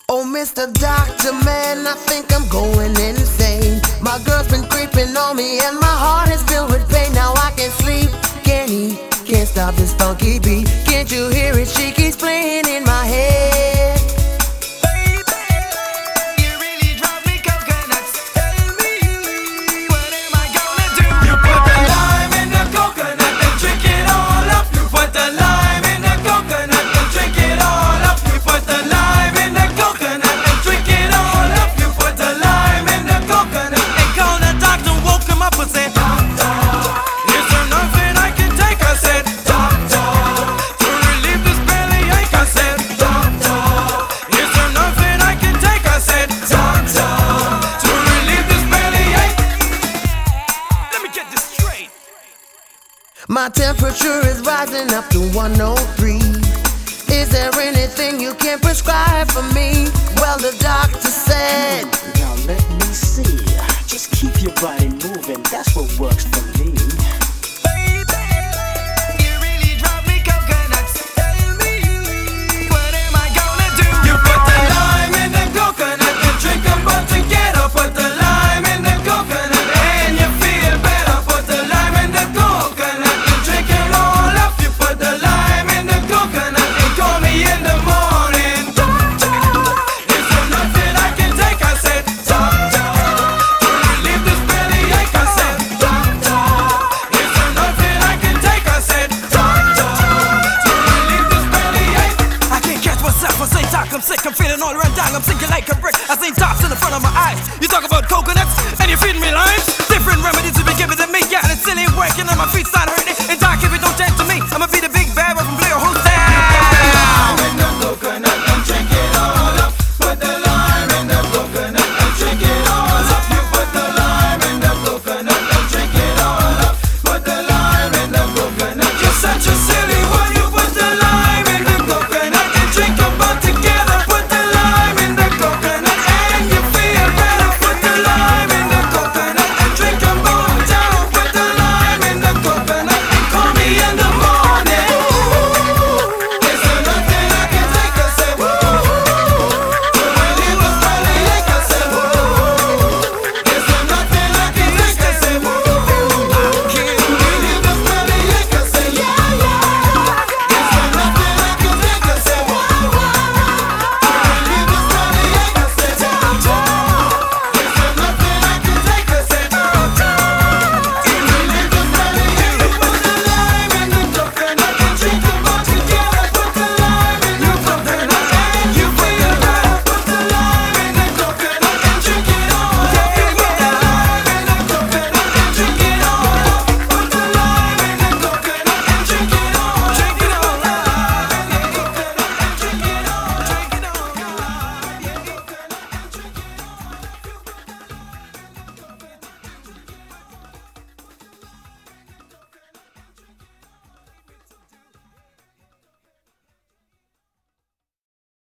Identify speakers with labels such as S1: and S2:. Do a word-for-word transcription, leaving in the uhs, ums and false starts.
S1: Oh, Mister Doctor, man, I think I'm going insane. My girl's been creeping on me and my heart is filled with pain. Now I can't sleep, can't eat, can't stop this funky beat. Can't you hear it? She keeps playing in my head. My temperature is rising up to one oh three. Is there anything you can prescribe for me? Well, the doctor said,
S2: now let me see. Just keep your body moving, that's what works for me.
S3: I'm sick, I'm feeling all run down, I'm sinking like a brick. I seen dots in the front of my eyes. You talk about coconuts, and you're feeding me limes. Different remedies to be given to me, yeah, and it's still ain't working, and my feet start hurting.